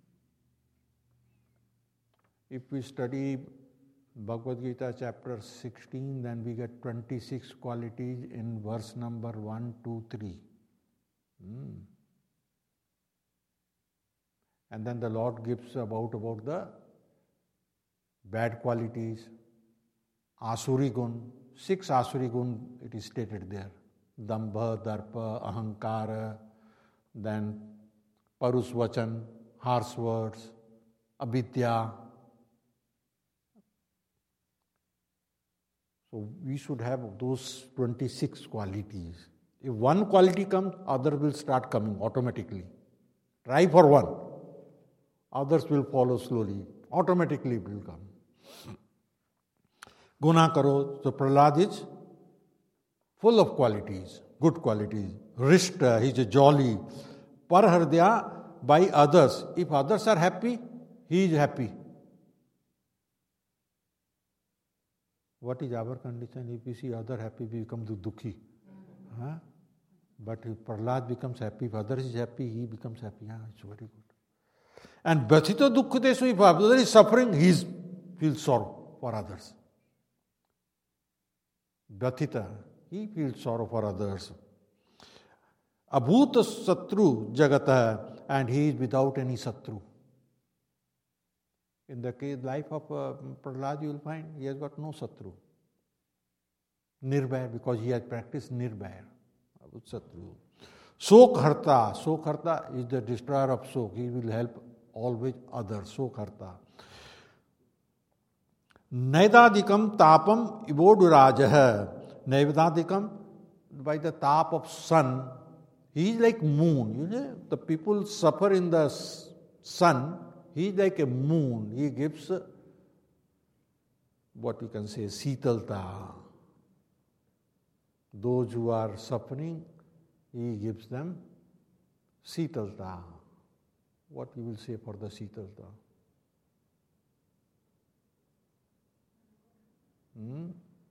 If we study Bhagavad Gita chapter sixteen, then we get twenty-six qualities in verse number one, two, three. Hmm. And then the Lord gives about, about the bad qualities, Asuri gun, six Asuri gun it is stated there. Dambha, Darpa, Ahankara, then Parusvachan, harsh words, Avidya. So we should have those twenty-six qualities. If one quality comes, other will start coming automatically. Try for one. Others will follow slowly. Automatically it will come. Guna karo. So Prahlad is full of qualities, good qualities. Rishta, he is jolly. Parhardya, by others. If others are happy, he is happy. What is our condition? If we see other happy, we become dukhi. Huh? But if Prahlad becomes happy, if others is happy, he becomes happy. Yeah, it's very good. And Bhathito Dukkhatesu, if other is suffering, he feels sorrow for others. Bhathita, he feels sorrow for others. Abhuta Satru Jagata, and he is without any Satru. In the case, life of uh, Prahlad, you will find he has got no Satru. Nirbhaya, because he has practiced Nirbhaya. Satru. Sokharta, Sokharta is the destroyer of Sok. He will help always others. Sokharta. Naidadikam tapam ivodurajah. Naidadikam, by the tap of sun, he is like moon. You know, the people suffer in the sun. He is like a moon. He gives what we can say, Sitalta. Those who are suffering, he gives them Sitalta. What we will say for the Sitalta? Hmm?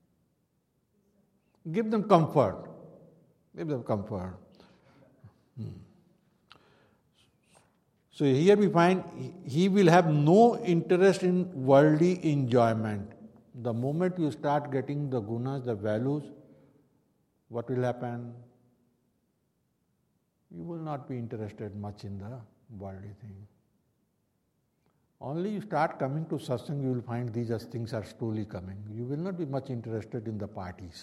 Give them comfort. Give them comfort. Hmm. So here we find he will have no interest in worldly enjoyment. The moment you start getting the gunas, the values, what will happen? You will not be interested much in the worldly thing. Only you start coming to satsang, you will find these things are slowly coming. You will not be much interested in the parties.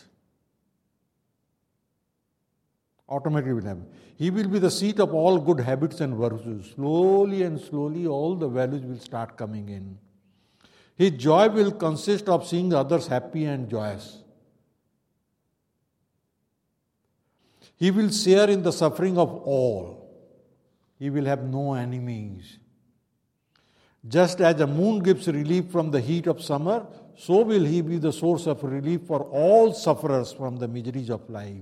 Automatically will happen. He will be the seat of all good habits and virtues. Slowly and slowly all the values will start coming in. His joy will consist of seeing others happy and joyous. He will share in the suffering of all. He will have no enemies. Just as the moon gives relief from the heat of summer, so will he be the source of relief for all sufferers from the miseries of life.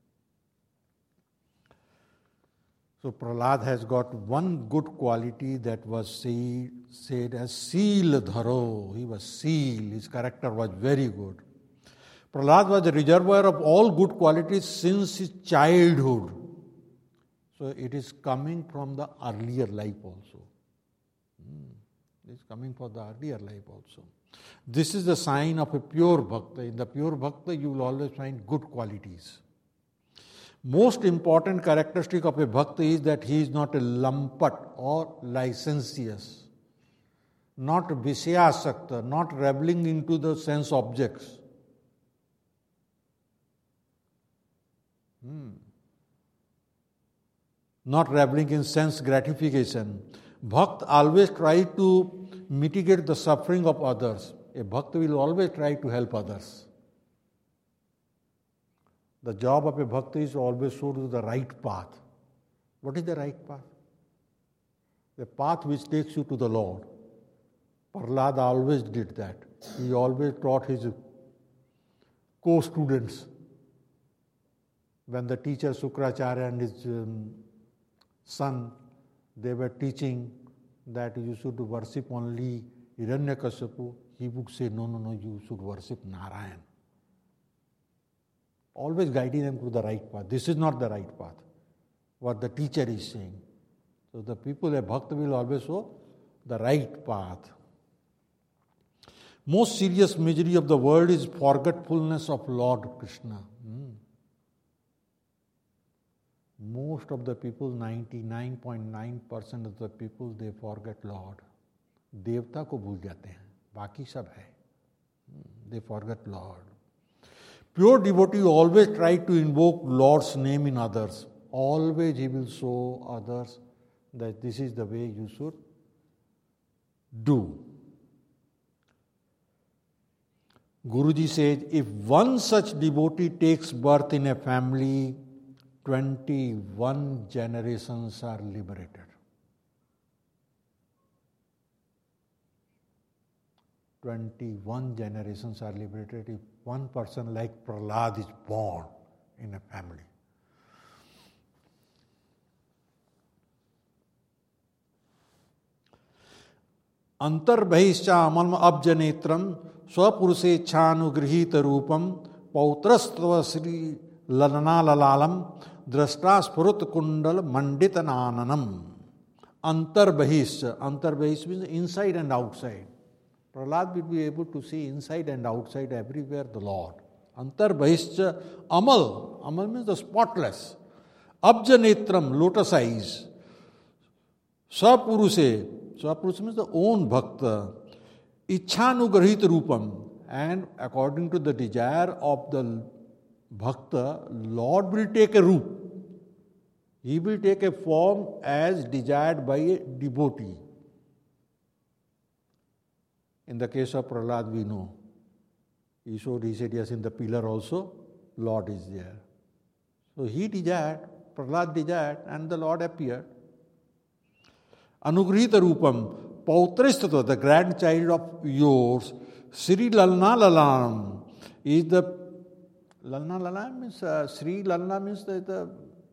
So Prahlad has got one good quality that was say, said as seal dharo. He was seal. His character was very good. Prahlad was a reservoir of all good qualities since his childhood. So it is coming from the earlier life also. Hmm. It is coming from the earlier life also. This is the sign of a pure bhakta. In the pure bhakta, you will always find good qualities. Most important characteristic of a bhakta is that he is not a lampat or licentious, not vishayasakta, not reveling into the sense objects. Hmm. Not reveling in sense gratification. Bhakt always try to mitigate the suffering of others. A bhakta will always try to help others. The job of a bhakta is to always show to the right path. What is the right path? The path which takes you to the Lord. Prahlad always did that. He always taught his co-students when the teacher Sukracharya and his um, son, they were teaching that you should worship only Hiranyakashipu, he would say, no, no, no, you should worship Narayan. Always guiding them to the right path. This is not the right path, what the teacher is saying. So the people, a bhakta will always show the right path. Most serious misery of the world is forgetfulness of Lord Krishna. Hmm. Most of the people, ninety-nine point nine percent of the people, they forget Lord. देवता को भूल जाते हैं, बाकी सब है. They forget Lord. Pure devotee always try to invoke Lord's name in others. Always he will show others that this is the way you should do. Guruji says, if one such devotee takes birth in a family, twenty-one generations are liberated. twenty-one generations are liberated if one person like Prahlad is born in a family. Antarbahishcha amalma abjanetram swapurusechhanugrihita rupam pautrastava sri lanalalalam drashtasphurut kundal manditanananam. Antarbahishcha. Antarbahishcha means inside and outside. Prahlad will be able to see inside and outside everywhere the Lord. Antarbahishcha amal. Amal means the spotless. Abjanetram, lotus eyes. Sapuruse. Sapuruse means the own bhakta. Ichhanugrahit rupam. And according to the desire of the bhakta, Lord will take a roop. He will take a form as desired by a devotee. In the case of Prahlad, we know. He showed, he said, yes, in the pillar also, Lord is there. So he desired, Prahlad desired, and the Lord appeared. Anugrihita Rupam, Pautristata, the grandchild of yours, Sri Lalna Lalanam, is the, Lalna Lalanam means, uh, Sri Lalna means the, the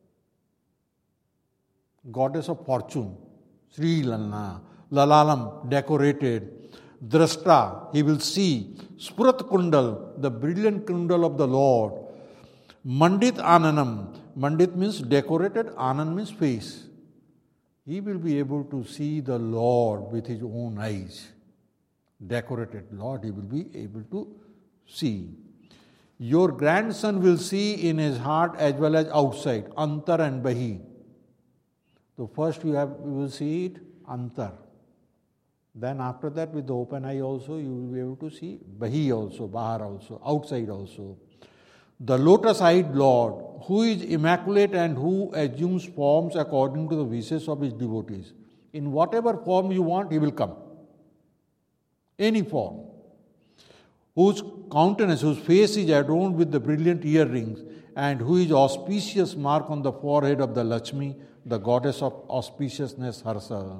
goddess of fortune. Sri Lalna, Lalalam, decorated. Drashta, he will see. Spurat Kundal, the brilliant kundal of the Lord. Mandit Ananam, Mandit means decorated, Anand means face. He will be able to see the Lord with his own eyes. Decorated Lord, he will be able to see. Your grandson will see in his heart as well as outside, Antar and Bahi. So first you have you will see it, Antar. Then after that, with the open eye also, you will be able to see Bahi also, Bahar also, outside also. The lotus-eyed Lord, who is immaculate and who assumes forms according to the wishes of his devotees. In whatever form you want, he will come. Any form. Whose countenance, whose face is adorned with the brilliant earrings, and who is auspicious mark on the forehead of the Lakshmi, the goddess of auspiciousness, Harsa.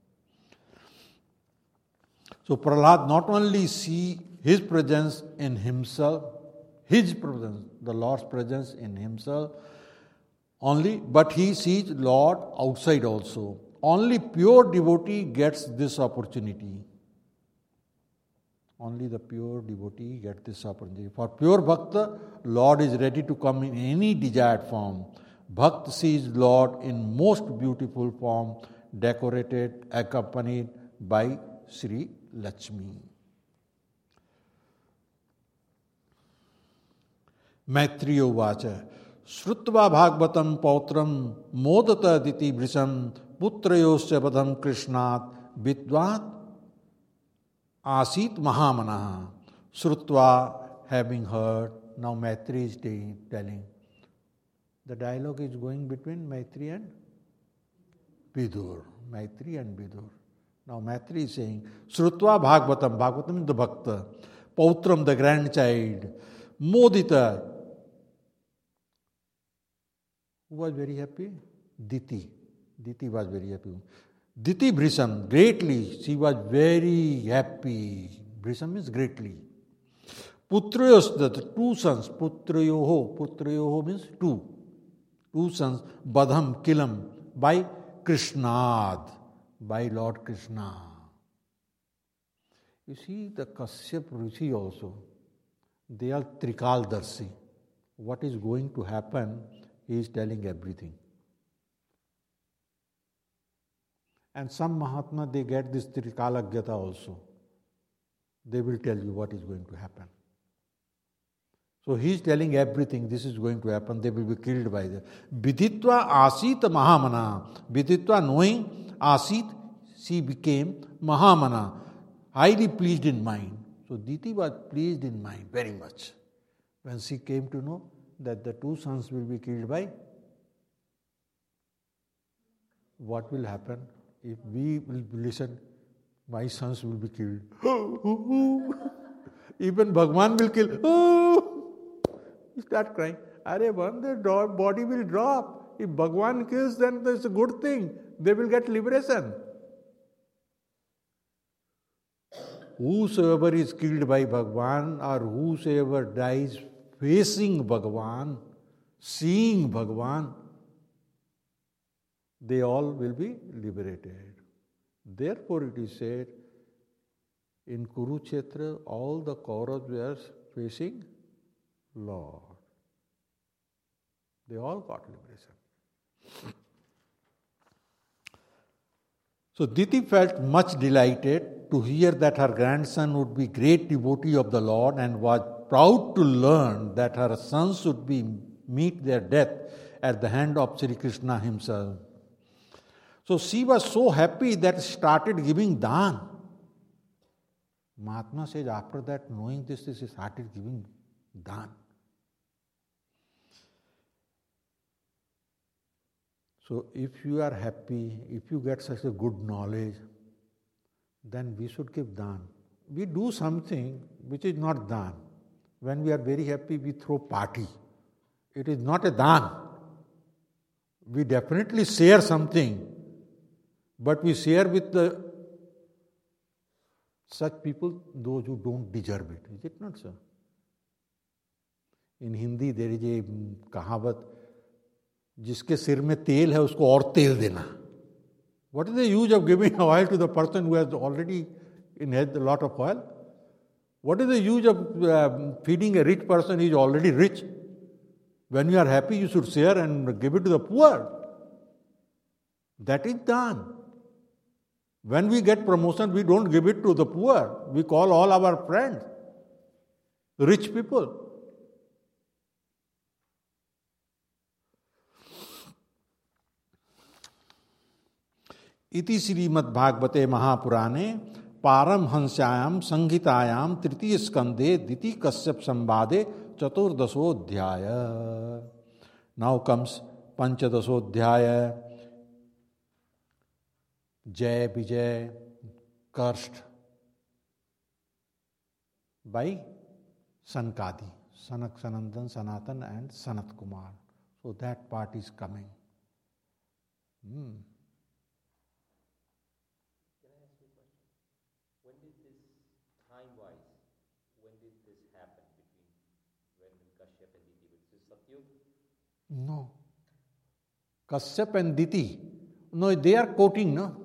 So Prahlad not only see his presence in himself, his presence, the Lord's presence in himself only, but he sees Lord outside also. Only pure devotee gets this opportunity. Only the pure devotee gets this opportunity. For pure bhakta, Lord is ready to come in any desired form. Bhakta sees Lord in most beautiful form, decorated, accompanied by Sri Lakshmi. Maitreya Vacha Shrutva Bhagavatam Pautram Modata Diti Brisam Putrayosya Padam Krishnat Vidvat Asit Mahamanaha. Shrutva, having heard, now Maitreya is telling. The dialogue is going between Maitreya and Vidur. Maitreya and Vidur. Now Maitreya is saying, Shrutva Bhagavatam, Bhagavatam is the Bhakta, Pautram, the grandchild, Modita, who was very happy? Diti. Diti was very happy. Diti Brisam, greatly, she was very happy. Brisam means greatly. Putrayos, the two sons, Putrayoho, Putrayoho means two. two sons, Badham, Kilam, by Krishnad, by Lord Krishna. You see, the Kashyap Rishi also, they are Trikaldarshi. What is going to happen, he is telling everything. And some Mahatma, they get this Trikalagyata also. They will tell you what is going to happen. So he is telling everything, this is going to happen, they will be killed by the Viditva Asit Mahamana. Viditva, knowing Asit, she became Mahamana, highly pleased in mind. So Diti was pleased in mind very much when she came to know that the two sons will be killed by. What will happen if we will listen? My sons will be killed. Even Bhagwan will kill. You start crying. Are one, the body will drop. If Bhagwan kills, then that's a good thing. They will get liberation. Whosoever is killed by Bhagwan or whosoever dies facing Bhagwan, seeing Bhagwan, they all will be liberated. Therefore it is said, in Kurukshetra, all the Kauravas were facing Lord. They all got liberation. So Diti felt much delighted to hear that her grandson would be great devotee of the Lord and was proud to learn that her sons would be meet their death at the hand of Sri Krishna himself. So she was so happy that started giving dhan. Mahatma says after that, knowing this, she started giving dhan. So if you are happy, if you get such a good knowledge, then we should give dhan. We do something which is not dhan. When we are very happy, we throw party. It is not a dhan. We definitely share something, but we share with the such people, those who don't deserve it. Is it not so? In Hindi, there is a kahavat, जिसके सिर में तेल है उसको और तेल देना. What is the use of giving oil to the person who has already inhaled a lot of oil? What is the use of uh, feeding a rich person who is already rich? When you are happy, you should share and give it to the poor. That is done. When we get promotion, we don't give it to the poor. We call all our friends, rich people. इति श्रीमद् भागवते महापुराणे पारमहंस्यायाम संहितायाम तृतीय स्कंदे द्वितीय कश्यप संवादे चतुर्दशोऽध्याय. Now comes पंचदशोऽध्याय. Jaya Vijaya cursed by Sankadi, Sanak Sanandan, Sanatan and Sanat Kumar. So that part is coming. Hmm. No. Kashyap and Diti. No, they are quoting, no?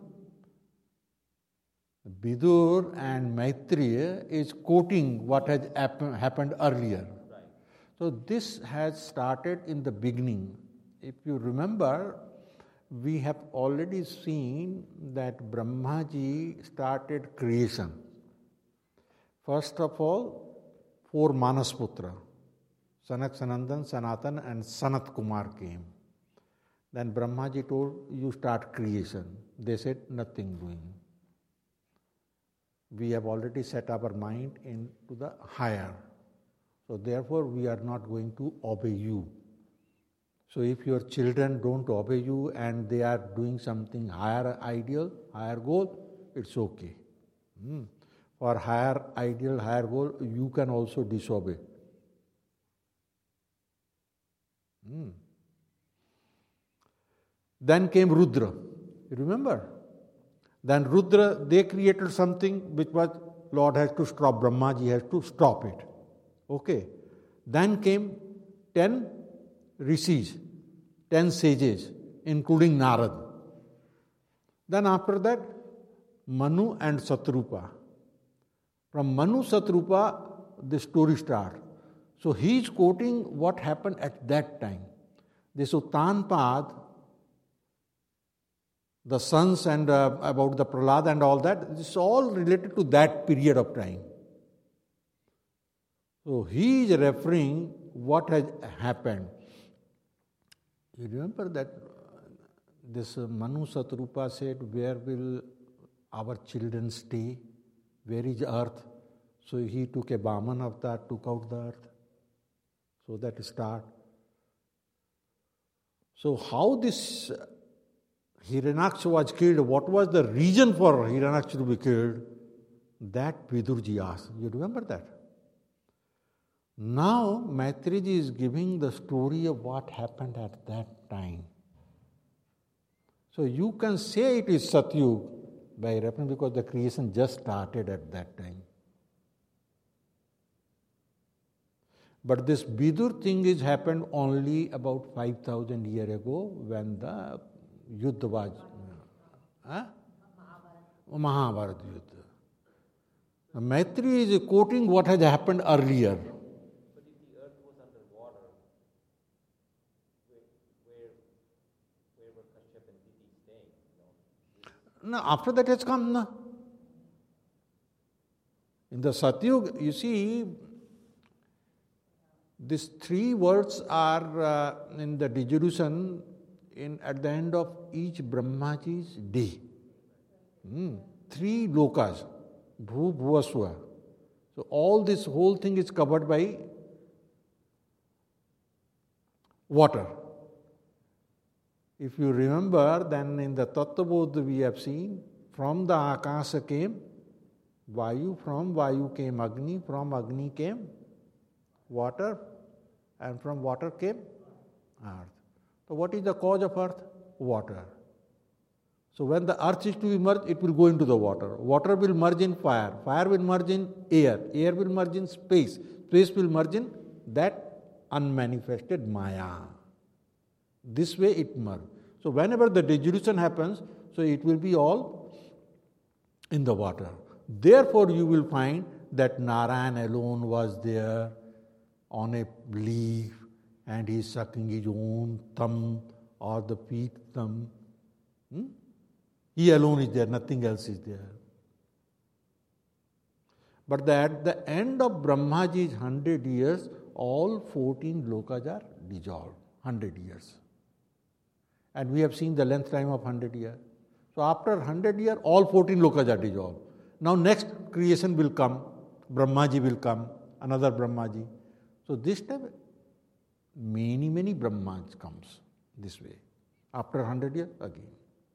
Vidur and Maitreya is quoting what has happened earlier. Right. So this has started in the beginning. If you remember, we have already seen that Brahmaji started creation. First of all, four Manasputra. Sanak Sanandan, Sanatan and Sanat Kumar came. Then Brahmaji told, you start creation. They said, nothing doing. We have already set our mind into the higher. So therefore we are not going to obey you. So if your children don't obey you and they are doing something higher ideal, higher goal, it's okay. Hmm. For higher ideal, higher goal, you can also disobey. Hmm. Then came Rudra. You remember? Then Rudra, they created something which was, Lord has to stop, Brahmaji has to stop it. Okay. Then came ten rishis, ten sages, including Narad. Then after that, Manu and Satrupa. From Manu Satrupa, the story starts. So he is quoting what happened at that time. This Uttanpad, the sons and uh, about the Prahlad and all that, this is all related to that period of time. So he is referring what has happened. You remember that this Manu Satrupa said, where will our children stay? Where is earth? So he took a Vaman avatar, took out the earth. So that start. So how this Hiranyaksha was killed, what was the reason for Hiranyaksha to be killed? That Vidurji asked. You remember that? Now Maitriji is giving the story of what happened at that time. So you can say it is Satyug by reference because the creation just started at that time. But this Vidur thing is happened only about five thousand years ago when the Yuddha was. Huh? Mahabharata Yuddha. Maitri is quoting what has happened earlier. But if the earth was underwater, where, where, where were Kashyap and Diti staying? You know? No, after that has come. No? In the Satyug, you see, these three words are uh, in the dissolution in at the end of each Brahmaji's day. Hmm. Three lokas, Bhu, Bhuvaswa. So all this whole thing is covered by water. If you remember, then in the Tattvabodh we have seen, from the Akasa came Vayu, from Vayu came Agni, from Agni came water, and from water came earth. So what is the cause of earth? Water. So when the earth is to be merged, it will go into the water. Water will merge in fire. Fire will merge in air. Air will merge in space. Space will merge in that unmanifested Maya. This way it merges. So whenever the dissolution happens, so it will be all in the water. Therefore you will find that Narayan alone was there on a leaf and he is sucking his own thumb or the feet thumb. Hmm? He alone is there, nothing else is there. But at the end of Brahmaji's hundred years, all fourteen lokas are dissolved. Hundred years. And we have seen the length time of hundred years. So after hundred years, all fourteen lokas are dissolved. Now next creation will come, Brahmaji will come, another Brahmaji. So this time, many, many Brahmas comes this way. After hundred years, again.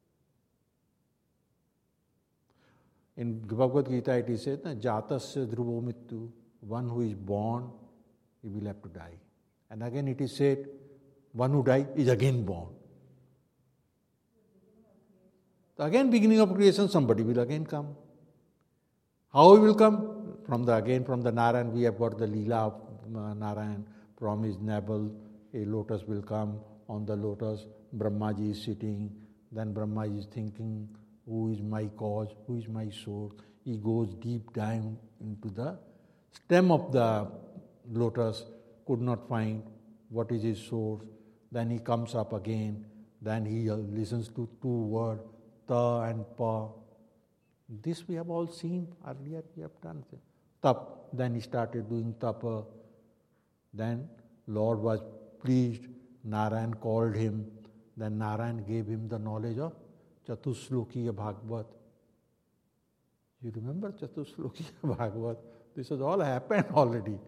In Bhagavad Gita it is said, Jatasya dhruvo mittu, one who is born, he will have to die. And again it is said, one who dies is again born. So again beginning of creation, somebody will again come. How he will come? From the again from the Narayan, we have got the Leela of uh, Narayan. From his navel, a lotus will come. On the lotus, Brahmaji is sitting. Then Brahmaji is thinking, who is my cause? Who is my source? He goes deep down into the stem of the lotus, could not find what is his source. Then he comes up again. Then he listens to two words, Ta and Pa. This we have all seen earlier, we have done. Tap. Then he started doing tapa. Then Lord was pleased. Narayan called him. Then Narayan gave him the knowledge of Chatuslokiya Bhagavat. You remember Chatuslokiya Bhagavat? This has all happened already.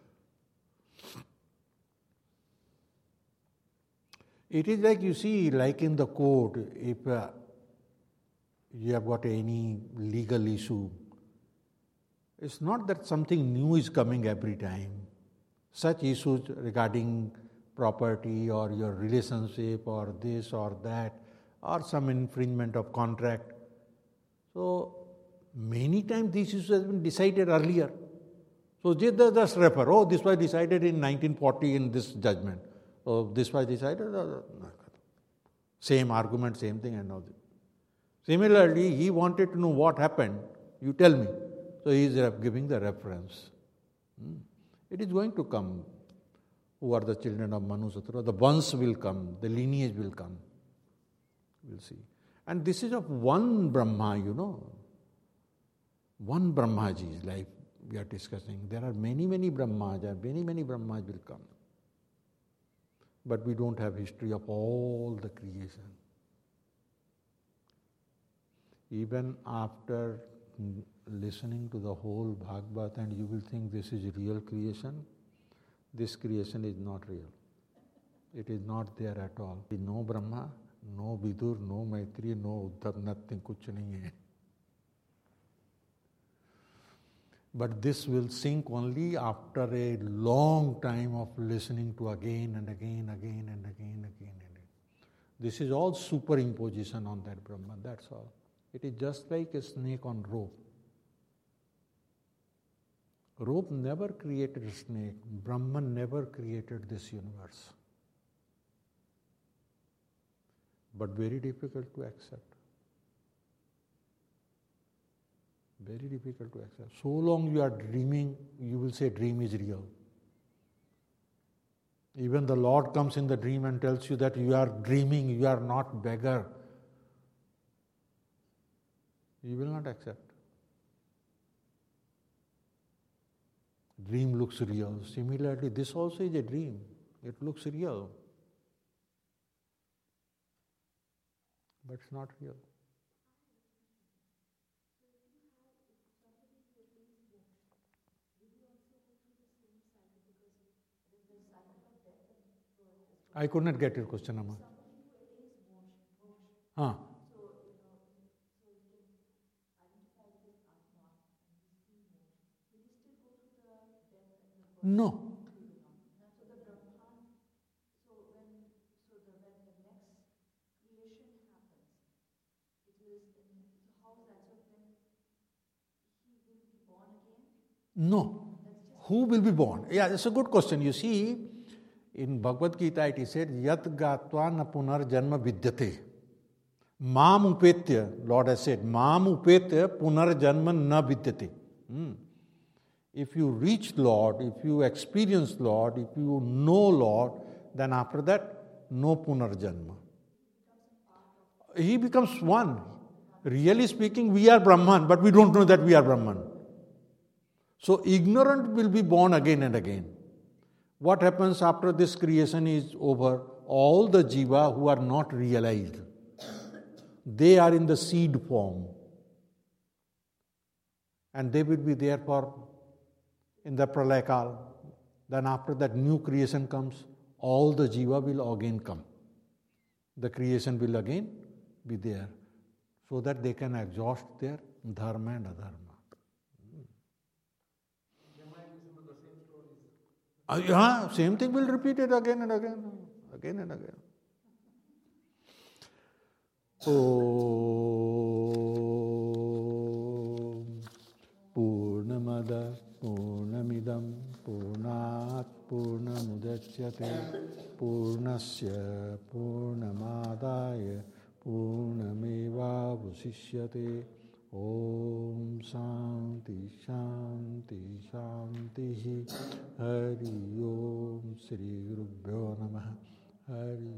It is like, you see, like in the court, if uh, you have got any legal issue, it's not that something new is coming every time. Such issues regarding property or your relationship or this or that, or some infringement of contract. So, many times these issues have been decided earlier. So, they just refer, oh, this was decided in nineteen forty in this judgment. Oh, this was decided. Same argument, same thing and all this. Similarly, he wanted to know what happened. You tell me. So he is giving the reference. Hmm. It is going to come. Who are the children of Manu Satra? The Vans will come. The lineage will come. We'll see. And this is of one Brahma, you know. One Brahmaji, like we are discussing. There are many, many Brahmas. Many, many Brahmas will come. But we don't have history of all the creation. Even after listening to the whole Bhagavad, and you will think this is real creation, this creation is not real. It is not there at all. No Brahma, no Vidur, no Maitri, no Uddhav, nothing, kuch nahi hai. But this will sink only after a long time of listening to again and again, again and again, again and again. This is all superimposition on that Brahman, that's all. It is just like a snake on rope. Rope never created a snake. Brahman never created this universe. But very difficult to accept. Very difficult to accept. So long you are dreaming, you will say dream is real. Even the Lord comes in the dream and tells you that you are dreaming, you are not beggar. You will not accept. Dream looks real. Similarly, this also is a dream. It looks real. But it's not real. I could not get your question, Amma. Huh. No. No. Who will be born? Yeah, that's a good question. You see, in Bhagavad Gita it is said, Yat gatva na punar janma vidyate. Mam upetya, Lord has said, Mam upetya punar janma na vidyate. Hmm. If you reach Lord, if you experience Lord, if you know Lord, then after that, no punarjanma. He becomes one. Really speaking, we are Brahman, but we don't know that we are Brahman. So ignorant will be born again and again. What happens after this creation is over? All the jiva who are not realized, they are in the seed form. And they will be there for in the pralayakal. Then after that new creation comes, all the jiva will again come. The creation will again be there, so that they can exhaust their dharma and adharma. There might be some of the same stories. Uh, yeah, same thing will repeat it again and again, again and again. Om Purnamada Purnamidam Purnat Purnamudachyate Purnasya Purnamadaya Purnameva Vasishyate. Om Shanti Shanti Shanti Hari Om Sri Gurubhyo Namaha Hari